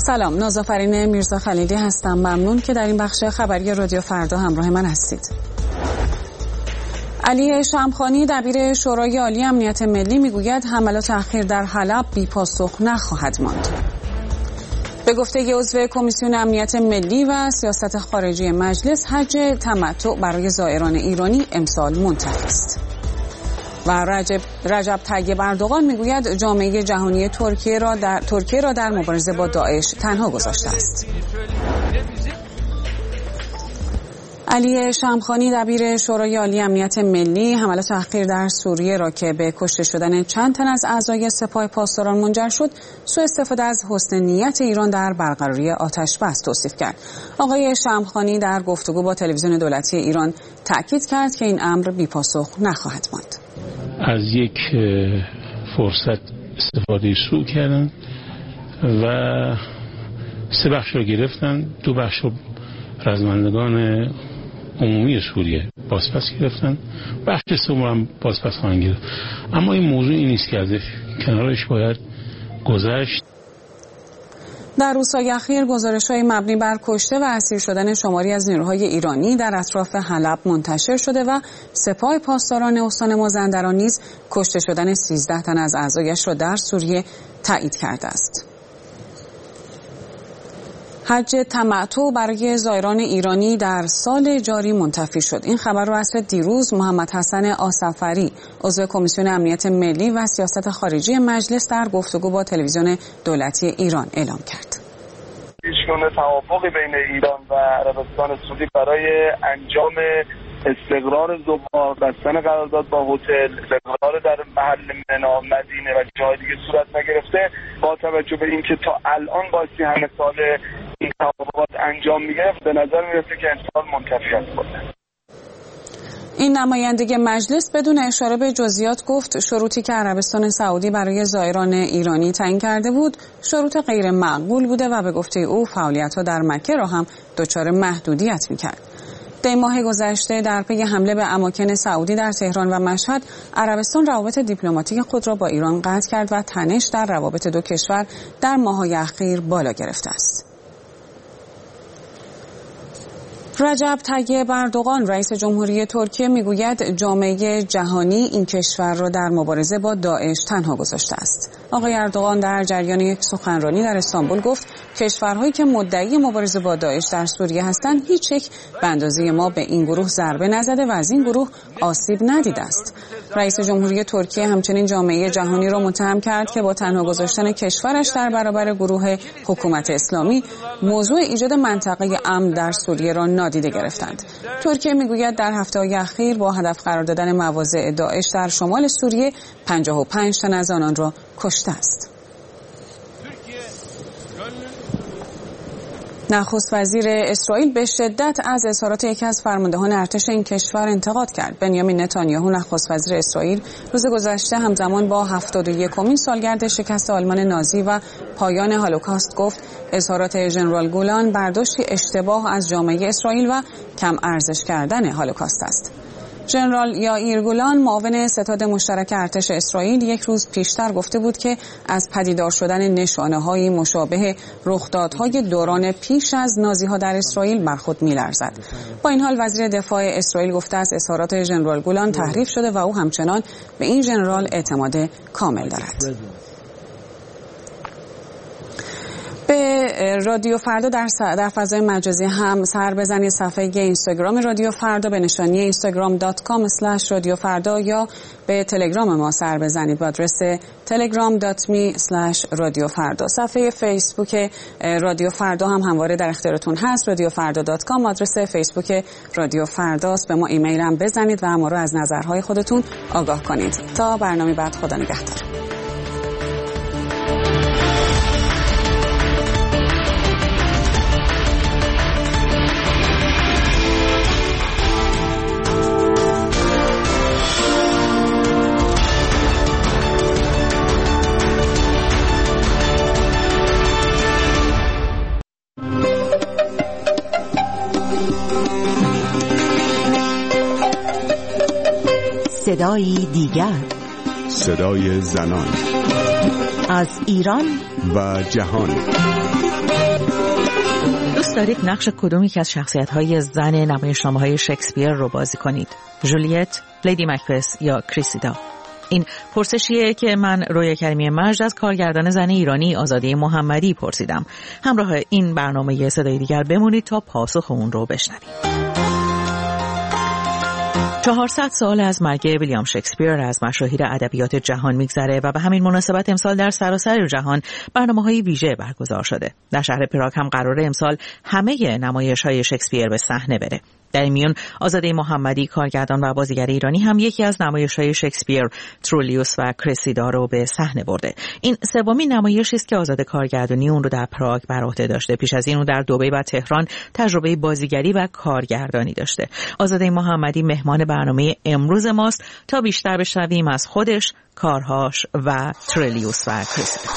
سلام، نازآفرین میرزا خلیلی هستم. ممنون که در این بخش خبری رادیو فردا همراه من هستید. علی شمخانی دبیر شورای عالی امنیت ملی میگوید حملات اخیر در حلب بی‌پاسخ نخواهد ماند. به گفته عضو کمیسیون امنیت ملی و سیاست خارجی مجلس، حج تمتع برای زائران ایرانی امسال منتفی است. و رجب طیب اردوغان میگوید جامعه جهانی ترکیه را در مبارزه با داعش تنها گذاشته است. علی شمخانی دبیر شورای عالی امنیت ملی حملات اخیر در سوریه را که به کشته شدن چند تن از اعضای سپاه پاسداران منجر شد، سوء استفاده از حسن نیت ایران در برقراری آتش بس توصیف کرد. آقای شمخانی در گفتگو با تلویزیون دولتی ایران تاکید کرد که این امر بی‌پاسخ نخواهد ماند. از یک فرصت استفاده سوء کردن و 3 بخش را گرفتن، 2 بخش را رزمندگان عمومی سوریه بازپس گرفتن، بخش سوم هم بازپس خواهند گرفت. اما این موضوع این نیست که ازش کنارش باید گذشت. در روزهای اخیر گزارش‌های مبنی بر کشته و اسیر شدن شماری از نیروهای ایرانی در اطراف حلب منتشر شده و سپاه پاسداران استان مازندران نیز کشته شدن 13 تن از اعضایش را در سوریه تایید کرده است. حج تمتع برای زائران ایرانی در سال جاری منتفی شد. این خبر را عصر دیروز محمد حسن آصفری، عضو کمیسیون امنیت ملی و سیاست خارجی مجلس، در گفتگو با تلویزیون دولتی ایران اعلام کرد. هیچگونه توافقی بین ایران و عربستان سعودی برای انجام استقرار زوار، بستن قرارداد با هتل، استقرار در محل منا، مدینه و جای دیگه صورت نگرفته. با توجه به اینکه تا الان بایستی همه سال این توافقات انجام میگرفت، به نظر میرسه که امسال منتفی است. این نماینده مجلس بدون اشاره به جزئیات گفت شروطی که عربستان سعودی برای زائران ایرانی تعیین کرده بود شروط غیر معقول بوده و به گفته او فعالیت‌ها در مکه را هم دچار محدودیت می‌کرد. در ماه گذشته در پی حمله به اماکن سعودی در تهران و مشهد، عربستان روابط دیپلماتیک خود را با ایران قطع کرد و تنش در روابط دو کشور در ماه‌های اخیر بالا گرفته است. رجب طیب اردوغان رئیس جمهوری ترکیه میگوید جامعه جهانی این کشور را در مبارزه با داعش تنها گذاشته است. آقای اردوغان در جریان یک سخنرانی در استانبول گفت کشورهایی که مدعی مبارزه با داعش در سوریه هستند هیچ یک به اندازه ما به این گروه ضربه نزده و از این گروه آسیب ندیده است. رئیس جمهوری ترکیه همچنین جامعه جهانی را متهم کرد که با تنها گذاشتن کشورش در برابر گروه حکومت اسلامی موضوع ایجاد منطقه امن در سوریه را نادیده گرفتند. ترکیه میگوید در هفته‌های اخیر با هدف قرار دادن مواضع داعش در شمال سوریه 55 تن از آنان را کشته است. نخست وزیر اسرائیل به شدت از اظهارات یکی از فرماندهان ارتش این کشور انتقاد کرد. بنیامین نتانیاهو نخست وزیر اسرائیل روز گذشته همزمان با 71مین سالگرد شکست آلمان نازی و پایان هولوکاست گفت اظهارات ژنرال گولان برداشتی اشتباه از جامعه اسرائیل و کم ارزش کردن هولوکاست است. ژنرال یائیر گولان معاون ستاد مشترک ارتش اسرائیل یک روز پیشتر گفته بود که از پدیدار شدن نشانه‌های مشابه رخدادهای دوران پیش از نازی‌ها در اسرائیل بر خود می‌لرزد. با این حال وزیر دفاع اسرائیل گفته است اظهارات ژنرال گولان تحریف شده و او همچنان به این ژنرال اعتماد کامل دارد. به رادیو فردا در فضای مجازی هم سر بزنید. صفحه اینستاگرام رادیو فردا به نشانی instagram.com/رادیوفردا یا به تلگرام ما سر بزنید با آدرس telegram.me/رادیوفردا. صفحه فیسبوک رادیو فردا هم همواره در اختیارتون هست. رادیوفردا.com آدرس فیسبوک رادیو فرداست. به ما ایمیل هم بزنید و ما رو از نظرهای خودتون آگاه کنید. تا برنامه بعد، خدا نگهدار. صدای دیگر، صدای زنان از ایران و جهان. دوست دارید نقش کدوم یک از شخصیت‌های زن نمایشنامه‌های شکسپیر رو بازی کنید؟ جولیت، لیدی مکبث یا کریسیدا؟ این پرسشیه که من رویا کریمی مجد از کارگردان زن ایرانی آزاده محمدی پرسیدم. همراه این برنامه صدای دیگر بمونید تا پاسخ اون رو بشنوید. 400 سال از مرگ ویلیام شکسپیر از مشاهیر ادبیات جهان میگذره و به همین مناسبت امسال در سراسر جهان برنامه‌های ویژه برگزار شده. در شهر پراگ هم قراره امسال همه نمایش‌های شکسپیر به صحنه بره. در این میون آزاده محمدی کارگردان و بازیگر ایرانی هم یکی از نمایش‌های شکسپیر ترولیوس و کریسیدا رو به صحنه برده. این سومین نمایشی است که آزاده کارگردانی اون رو در پراگ بر عهده داشته. پیش از این اون در دبی و تهران تجربه بازیگری و کارگردانی داشته. آزاده محمدی مهمان برنامه امروز ماست تا بیشتر بشنویم از خودش، کارهاش و ترولیوس و کریسیدا.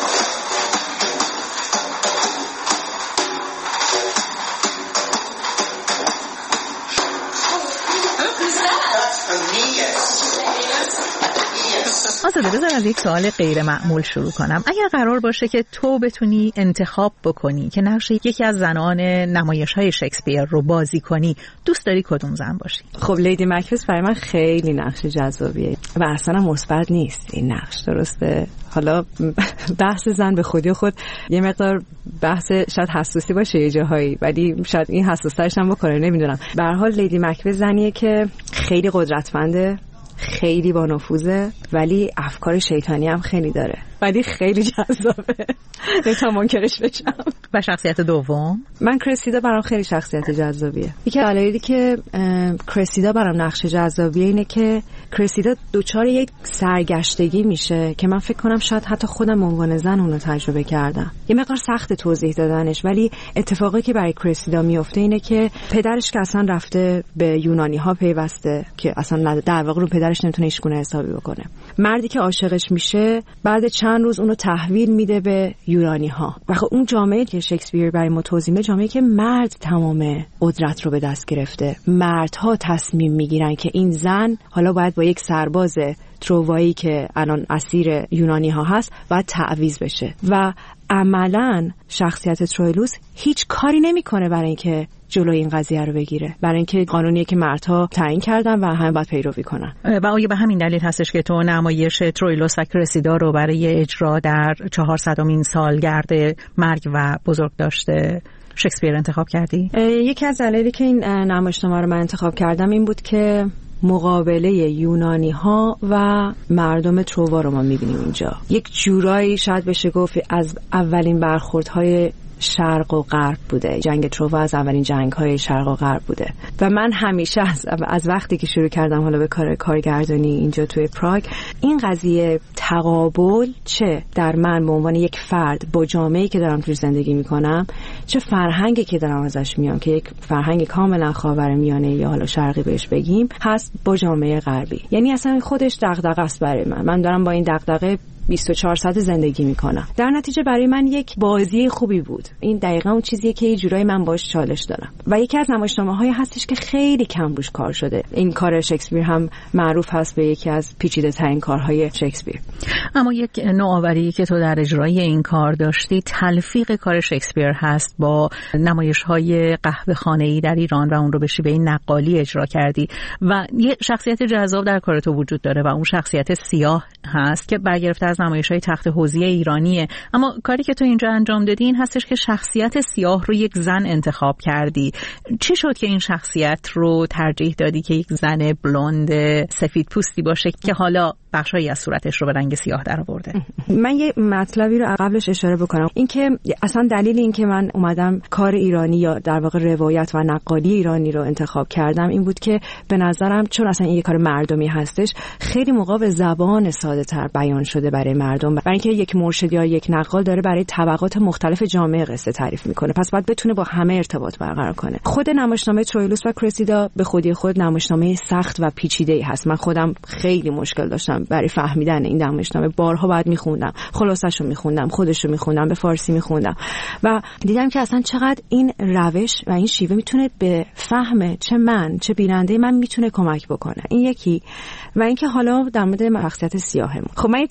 آزاده بذار از یک سوال غیر معمول شروع کنم. اگر قرار باشه که تو بتونی انتخاب بکنی که نقش یکی از زنان نمایش‌های شکسپیر رو بازی کنی، دوست داری کدوم زن باشی؟ خب لیدی مکبث برای من خیلی نقش جذابیه و اصلا مثبت نیست این نقش، درسته؟ حالا بحث زن به خودی خود یه مقدار بحث شاید حساسی باشه یه جاهایی، ولی شاید این حساس‌ترش هم بکنه، نمیدونم. به هر حال لیدی مکبث زنیه که خیلی قدرتمنده، خیلی با نفوذه، ولی افکار شیطانی هم خیلی داره، ولی خیلی جذابه. نمیتونم منکرش بشم. و شخصیت دوم؟ من کریسیدا برام خیلی شخصیت جذابیه. یکی از دلایلی که کریسیدا برام نقش جذابیه اینه که کریسیدا دوچار یک سرگشتگی میشه که من فکر کنم شاید حتی خودم به عنوان زن اونو تجربه کردم. یه مقدار سخت توضیح دادنش، ولی اتفاقی که برای کریسیدا میفته اینه که پدرش که اصلا رفته به یونانی ها پیوسته که اصلا در واقع رو پدرش نمیتونه هیچگونه حسابی بکنه. مردی که عاشقش میشه بعد چند روز اونو تحویل میده به یونانی ها. و خب اون جامعه که شکسپیر برای ما توضیح میده جامعه که مرد تمام قدرت رو به دست گرفته. مردها تصمیم میگیرن که این زن حالا باید با یک سرباز تروایی که الان اسیر یونانی ها هست باید تعویض بشه و عملاً شخصیت ترویلوس هیچ کاری نمیکنه برای اینکه جلوی این قضیه رو بگیره، برای اینکه قانونیه که مردها تعیین کردن و همه باید پیروی کنن. و آیا به همین دلیل هستش که تو نمایش ترویلوس و کریسیدا رو برای اجرا در 400مین سالگرد مرگ و بزرگداشت شکسپیر انتخاب کردی؟ یکی از دلایلی که این نمایشنامه رو من انتخاب کردم این بود که مقابله یونانی ها و مردم تروا رو ما میبینیم اینجا. یک جورایی شاید بشه گفت از اولین برخوردهای شرق و غرب بوده. جنگ تروا از اولین جنگ‌های شرق و غرب بوده و من همیشه از وقتی که شروع کردم حالا به کارگردانی اینجا توی پراگ، این قضیه تقابل چه در من به عنوان یک فرد با جامعه‌ای که دارم توی زندگی میکنم، چه فرهنگی که دارم ازش میام که یک فرهنگ کاملا خاورمیانه یا حالا شرقی بهش بگیم هست با جامعه غربی. یعنی اصلا خودش دغدغه است برای من دارم با این دغدغه 24 ساعت زندگی میکنم. در نتیجه برای من یک بازی خوبی بود. این دقیقاً اون چیزیه که یه جورایی من باش چالش دارم و یکی از نمایشنامه‌های هستش که خیلی کم روش کار شده. این کار شکسپیر هم معروف هست به یکی از پیچیده‌ترین کارهای شکسپیر. اما یک نوآوری که تو در اجرای این کار داشتی تلفیق کار شکسپیر هست با نمایش‌های قهوه‌خانه‌ای در ایران و اون رو به شیوه نقالی اجرا کردی و یه شخصیت جذاب در کار تو وجود داره و اون شخصیت سیاه هست که برگرفته از نمایش‌های تخت حوضی ایرانیه. اما کاری که تو اینجا انجام دادی این هستش که شخصیت سیاه رو یک زن انتخاب کردی. چی شد که این شخصیت رو ترجیح دادی که یک زن بلوند سفید پوستی باشه که حالا بخشایی از صورتش رو به رنگ سیاه درآورده؟ من یه مطلبی رو قبلش اشاره بکنم، این که اصلا دلیل این که من اومدم کار ایرانی یا در واقع روایت و نقالی ایرانی رو انتخاب کردم این بود که به نظرم چون اصلا این یه کار مردمی هستش خیلی موقع به زبان ساده تر بیان شده برای مردم، برای اینکه یک مرشد یا یک نقال داره برای طبقات مختلف جامعه قصه تعریف میکنه، پس باید بتونه با همه ارتباط برقرار کنه. خود نمایشنامه ترویلوس و کریسیدا به خودی خود نمایشنامه سخت و پیچیده‌ای هست. من خودم خیلی مشکل داشتم برای فهمیدن این نمایشنامه. بارها بعد میخوندم، خلاصه‌شو میخوندم، خودشو میخوندم، به فارسی میخوندم و دیدم که اصلا چقدر این روش و این شیوه میتونه به فهم چه من چه بیننده من میتونه کمک بکنه. این یکی. و اینکه حالا در مورد شخصیت سیاهمون، خب من این تجربه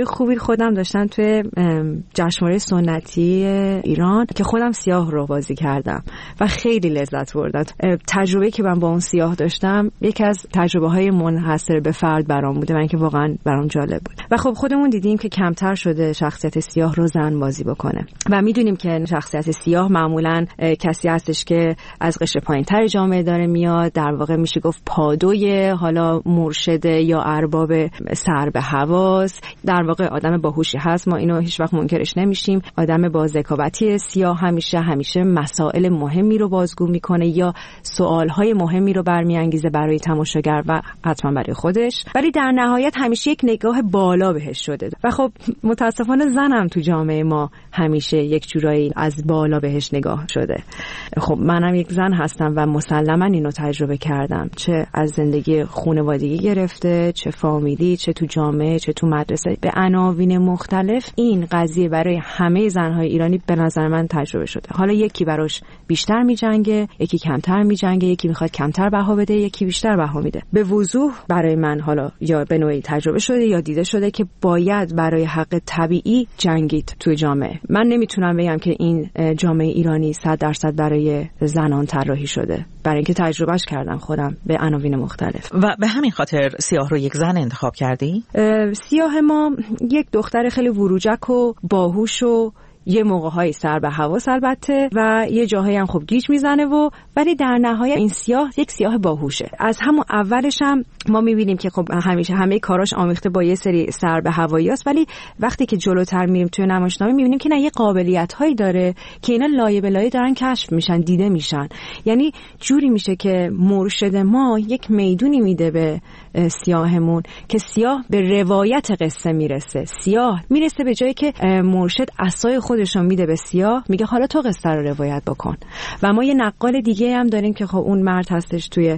تجربه خوبی خودم داشتم توی جشنواره سنتی ایران که خودم سیاه رو بازی کردم و خیلی لذت بردم. تجربه که من با اون سیاه داشتم یکی از تجربه‌های منحصر به فرد برام بوده و اینکه واقعا برام جالب بود. و خب خودمون دیدیم که کمتر شده شخصیت سیاه رو زن بازی بکنه و میدونیم که شخصیت سیاه معمولاً کسی هستش که از قشر پایین‌تر جامعه داره میاد، در واقع میشه گفت پادوی حالا مرشد یا ارباب سر به حواس، در واقع آدم باهوشی هست، ما اینو هیچ وقت منکرش نمیشیم. آدم با ذکاوتی سیاه همیشه مسائل مهمی رو بازگو میکنه یا سوالهای مهمی رو برمیانگیزه برای تماشاگر و حتما برای خودش، ولی در نهایت همیشه یک نگاه بالا بهش شده و خب متاسفانه زنم تو جامعه ما همیشه یک جورایی از بالا بهش نگاه شده. خب منم یک زن هستم و مسلما اینو تجربه کردم، چه از زندگی خانوادگی گرفته، چه فامیلی، چه تو جامعه، چه تو مدرسه، به عناوین مختلف این قضیه برای همه زنهای ایرانی به نظر من تجربه شده. حالا یکی براش بیشتر میجنگه، یکی کمتر میجنگه، یکی میخواد کمتر بها بده، یکی بیشتر بها میده. به وضوح برای من حالا یا به نوعی تجربه شده یا دیده شده که باید برای حق طبیعی جنگید تو جامعه. من نمیتونم بگم که این جامعه ایرانی 100% برای زنان طراحی شده، برای اینکه تجربهش کردم خودم به عناوین مختلف. و به همین خاطر سیاه رو یک زن انتخاب کردی؟ سیاه ما یک دختر خیلی وروجک و باهوش و یه موقع‌های سر به حواس البته و یه جاهایی هم خب گیج میزنه و ولی در نهایت این سیاه یک سیاه باهوشه. از همون اولش هم ما میبینیم که خب همیشه همه کاراش آمیخته با یه سری سر به هواییاست، ولی وقتی که جلوتر میریم توی نمایشنامه میبینیم که نه، یه قابلیت‌هایی داره که اینا لایه به لایه دارن کشف میشن، دیده میشن. یعنی جوری میشه که مرشد ما یک میدونی میده به سیاهمون که سیاه به روایت قصه میرسه. سیاه میرسه به جایی که مرشد عصای خودشون میده به سیاه، میگه حالا تو قصه رو روایت بکن. و ما یه نقال دیگه هم داریم که خب اون مرد هستش توی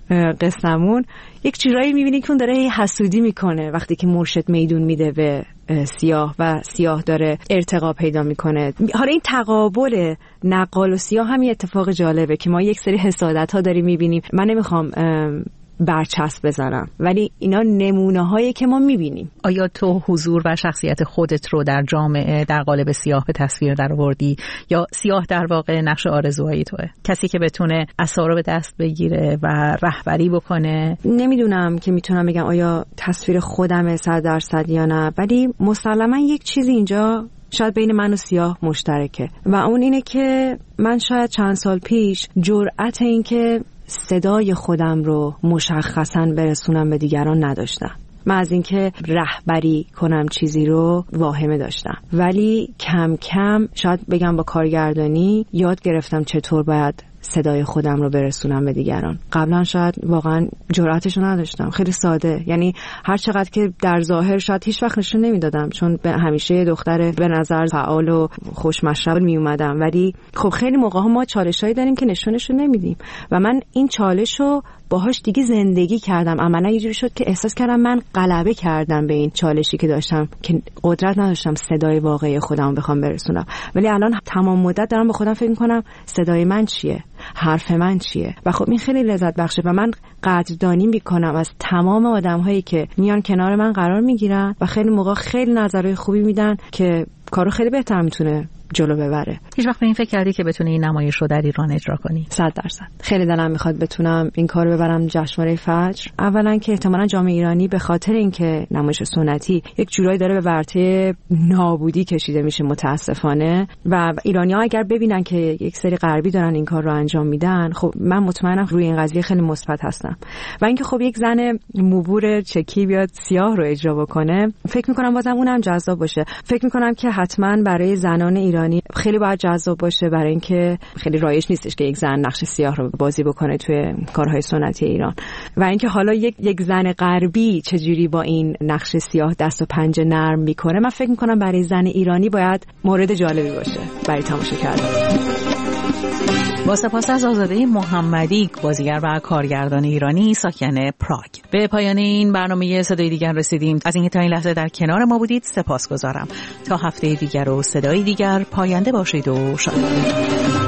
قصه‌مون، یک چیزایی میبینی که اون داره حسودی میکنه وقتی که مرشد میدون میده به سیاه و سیاه داره ارتقا پیدا میکنه. حالا این تقابل نقال و سیاه هم یه اتفاق جالبه که ما یک سری حسادت ها داریم میبینیم. من نمیخوام برچسب بزنم ولی اینا نمونه هایی که ما میبینیم. آیا تو حضور و شخصیت خودت رو در جامعه در قالب سیاه به تصویر در آوردی یا سیاه در واقع نقش آرزوهای توئه؟ کسی که بتونه عصا رو به دست بگیره و رهبری بکنه. نمیدونم که میتونم بگم آیا تصویر خودمه 100% یا نه، ولی مسلما یک چیزی اینجا شاید بین من و سیاه مشترکه و اون اینه که من شاید چند سال پیش جرأت این که صدای خودم رو مشخصاً برسونم به دیگران نداشتم. من از اینکه رهبری کنم چیزی رو واهمه داشتم، ولی کم کم شاید بگم با کارگردانی یاد گرفتم چطور باید صدای خودم رو برسونم به دیگران. قبلا شاید واقعا جرأتش رو نداشتم، خیلی ساده، یعنی هر چقدر که در ظاهر شاید هیچ وقت نشون نمیدادم چون به همیشه دختر به نظر فعال و خوشمشرب می اومدم، ولی خب خیلی موقع‌ها ما چالشایی داریم که نشونشون نمیدیم و من این چالش رو باهاش دیگه زندگی کردم. عملا یه جوری شد که احساس کردم من غلبه کردم به این چالشی که داشتم که قدرت نداشتم صدای واقعی خودم بخوام برسونم، ولی الان تمام مدت دارم به خودم فکر می‌کنم صدای من چیه، حرف من چیه و خب این خیلی لذت بخشه و من قدردانی میکنم از تمام آدم‌هایی که میان کنار من قرار میگیرن و خیلی موقع خیلی نظرهای خوبی میدن که کارو خیلی بهتر میتونه جلو ببره. هیچ وقت به این فکر کردی که بتونی این نمایش رو در ایران اجرا کنی؟ 100%. خیلی دلم میخواد بتونم این کارو ببرم جشنواره فجر. اولا که احتمالاً جامعه ایرانی به خاطر اینکه نمایش سنتی یک جورایی داره به ورطه نابودی کشیده میشه متاسفانه و ایرانی‌ها اگر ببینن که یک سری غربی دارن این کار رو انجام میدن، خب من مطمئنم روی این قضیه خیلی مثبت هستم. و اینکه خب یک زن موبور چکی بیاد سیاه رو اجرا بکنه، فکر میکنم بازم اونم جذاب باشه. فکر میکنم که حتما برای زنان ایرانی خیلی باید جذاب باشه، برای اینکه خیلی رایج نیستش که یک زن نقش سیاه رو بازی بکنه توی کارهای سنتی ایران و اینکه حالا یک زن غربی چجوری با این نقش سیاه دست و پنجه نرم میکنه، من فکر میکنم برای زن ایرانی باید مورد جالبی باشه برای تماشا کردن. با سپاس از آزاده محمدی، بازیگر و کارگردان ایرانی ساکن پراگ. به پایان این برنامه صدای دیگر رسیدیم. از اینکه تا این لحظه در کنار ما بودید سپاسگزارم. تا هفته دیگر و صدای دیگر، پاینده باشید و شاد باشید.